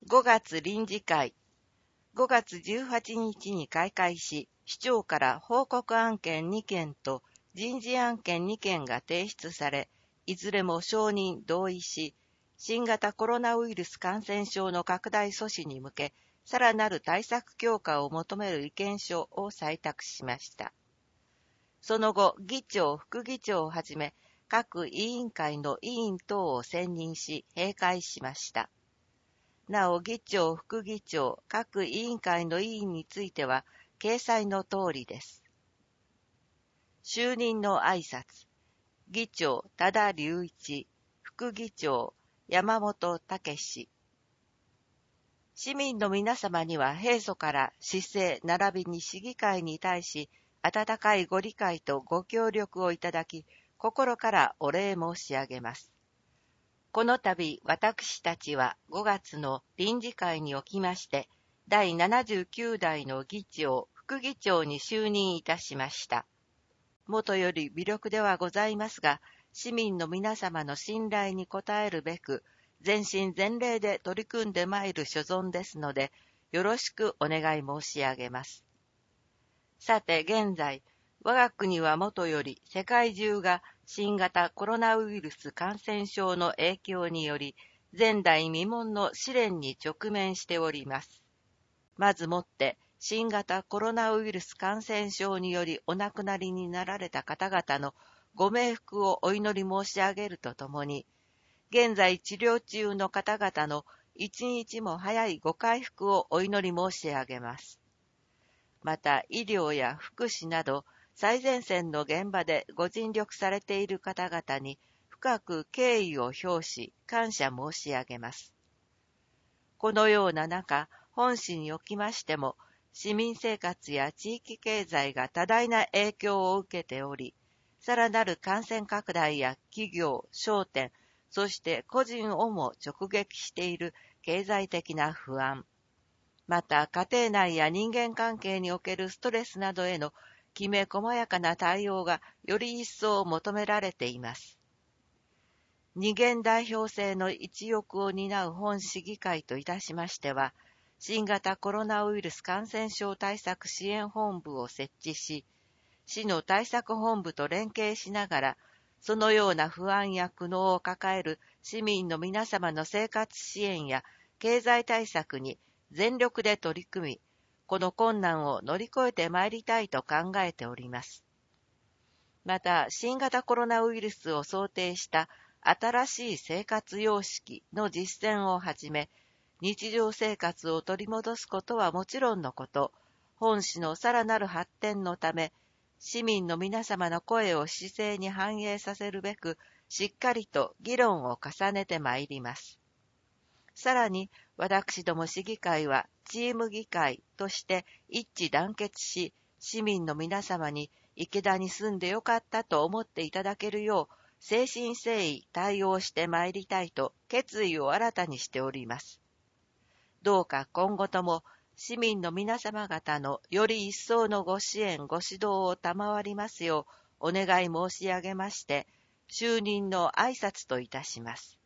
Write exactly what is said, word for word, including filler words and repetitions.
ごがつ臨時会。ごがつじゅうはちにちに開会し、市長から報告案件にけんと人事案件にけんが提出され、いずれも承認同意し、新型コロナウイルス感染症の拡大阻止に向け、さらなる対策強化を求める意見書を採択しました。その後、議長、副議長をはじめ、各委員会の委員等を選任し、閉会しました。なお、議長、副議長、各委員会の委員については、掲載の通りです。就任の挨拶。議長、多田隆一。副議長、山本武史。市民の皆様には平素から市政並びに市議会に対し、温かいご理解とご協力をいただき、心からお礼申し上げます。この度、私たちはごがつの臨時会におきまして、だいななじゅうきゅうだいの議長、副議長に就任いたしました。もとより微力ではございますが、市民の皆様の信頼に応えるべく、全身全霊で取り組んでまいる所存ですので、よろしくお願い申し上げます。さて、現在、我が国はもとより世界中が新型コロナウイルス感染症の影響により前代未聞の試練に直面しております。まずもって新型コロナウイルス感染症によりお亡くなりになられた方々のご冥福をお祈り申し上げるとともに、現在治療中の方々の一日も早いご回復をお祈り申し上げます。また医療や福祉など最前線の現場でご尽力されている方々に深く敬意を表し感謝申し上げます。このような中、本市におきましても市民生活や地域経済が多大な影響を受けており、さらなる感染拡大や企業、商店、そして個人をも直撃している経済的な不安、また家庭内や人間関係におけるストレスなどへのきめ細やかな対応がより一層求められています。二元代表制の一翼を担う本市議会といたしましては、新型コロナウイルス感染症対策支援本部を設置し、市の対策本部と連携しながら、そのような不安や苦悩を抱える市民の皆様の生活支援や経済対策に全力で取り組み、この困難を乗り越えてまいりたいと考えております。また、新型コロナウイルスを想定した新しい生活様式の実践をはじめ、日常生活を取り戻すことはもちろんのこと、本市のさらなる発展のため、市民の皆様の声を市政に反映させるべく、しっかりと議論を重ねてまいります。さらに、私ども市議会はチーム議会として一致団結し、市民の皆様に池田に住んでよかったと思っていただけるよう、誠心誠意対応してまいりたいと決意を新たにしております。どうか今後とも市民の皆様方のより一層のご支援ご指導を賜りますようお願い申し上げまして、就任の挨拶といたします。